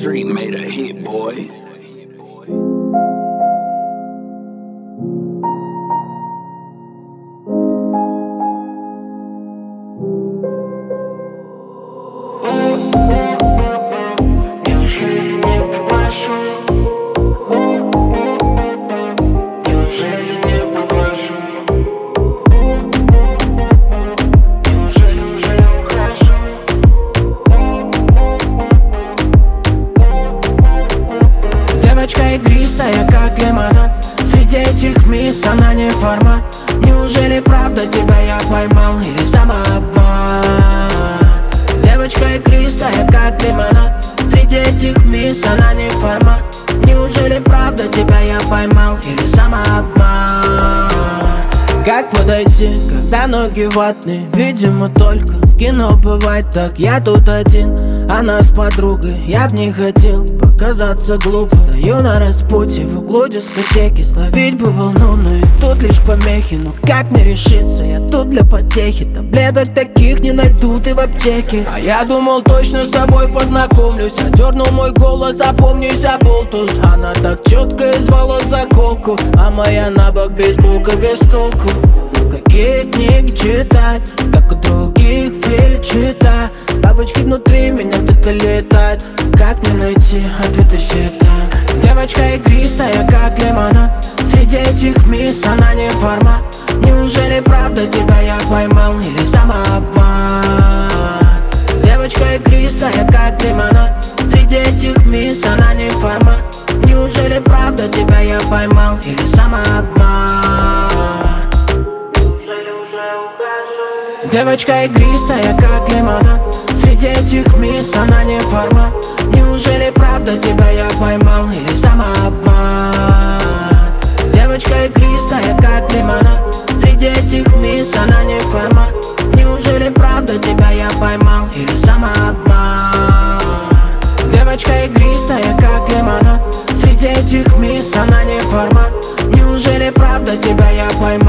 Street made a hit, boy. Девочка игристая, как лимонад. Среди этих мисс она не формат. Неужели правда тебя я поймал или самообман? Девочка игристая, как лимонад. Среди этих мисс она не формат. Неужели правда тебя я поймал или самообман? Как подойти, когда ноги ватные? Видимо, только в кино бывает так. Я тут один, она с подругой. Я б не хотел показаться глупо. Стою на распутье в углу дискотеки. Словить бы волну, но и тут лишь помехи. Ну как мне решиться, я тут для потехи. Таблеток таких не найду ты в аптеке. А я думал, точно с тобой познакомлюсь. Одернул мой голос, опомнюсь, оболтус. Она так четко из волос заколку, а моя на бок бейсболка без толку. Ну какие книги читать, как у других фильм читать. Бабочки внутри меня где-то летают. Как мне найти ответы счета? Девочка игристая, как лимонад. Среди этих мисс она не формат. Неужели правда тебя я поймал или самообман? Девочка игристая, как лимонад. Среди этих мисс она не формат. Неужели правда тебя я поймал или самообман? Девочка игристая, как лимонад. Среди этих мисс она не формат. Неужели правда тебя я поймал или самообман? Девочка игристая, как лимонад. Среди этих мисс она не формат. Неужели правда тебя я поймал или самообман? Девочка игристая, как лимонад. Среди этих мисс она не формат. Неужели правда тебя я поймал?